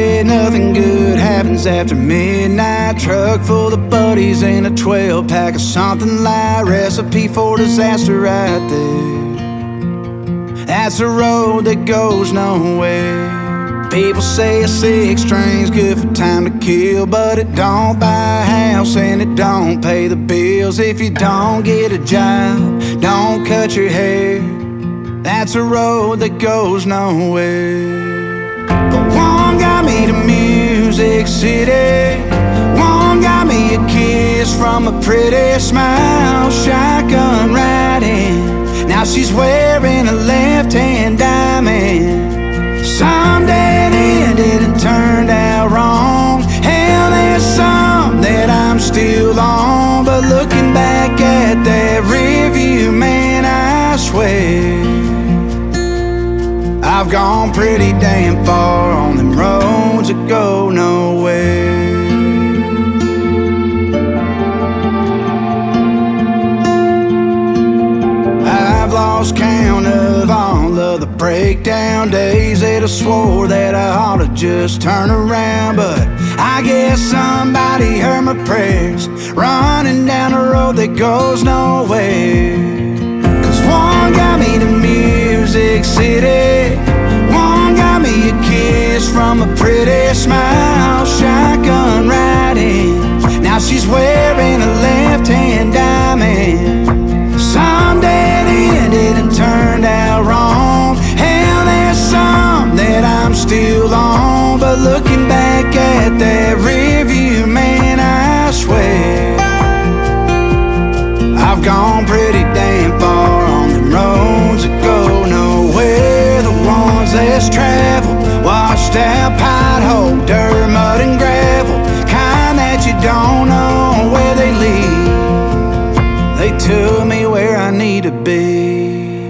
say nothing good happens after midnight. Truck full of buddies and a 12-pack of something light. Recipe for disaster right there. That's a road that goes nowhere. People say a 6-string's good for time to kill, but it don't buy a house and it don't pay the bills. If you don't get a job, don't cut your hair. That's a road that goes nowhere. But one got me to Music City. One got me a kiss from a pretty smile. Shotgun riding, now she's wearing a left-hand diamond. Some dead ended and turned out wrong. Hell, there's some that I'm still on. But looking back at that rearview, man, I swear I've gone pretty damn far on them roads that go nowhere. I've lost count of all of the breakdown days that I swore that I ought to just turn around. But I guess somebody heard my prayers, running down a road that goes nowhere. Cause one got me to Music City. One got me a kiss from a pretty smile. Shotgun riding, now she's wearing a left-hand diamond. Some dead ended and turned out wrong. Hell, there's some that I'm still on. But looking back at that rearview, man, I swear I've gone pretty damn far on them roads that go nowhere. The ones less traveled, washed out pothole, dirt, mud and gravel, kind that you don't know where they lead. They took me where I need to be.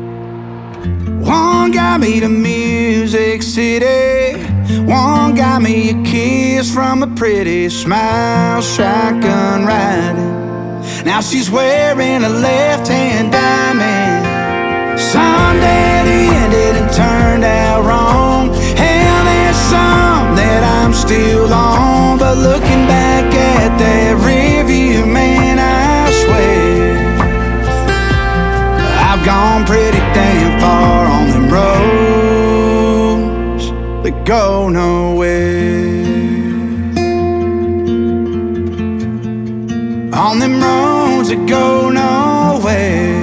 One got me to Music City. One got me a kiss from a pretty smile. Shotgun riding, now she's wearing a left-hand diamond. Some dead ended and turned out wrong. Hell, there's some that I'm still on. But looking back at that rearview, man, I swear I've gone pretty damn far on them roads that go nowhere. On them roads that go nowhere.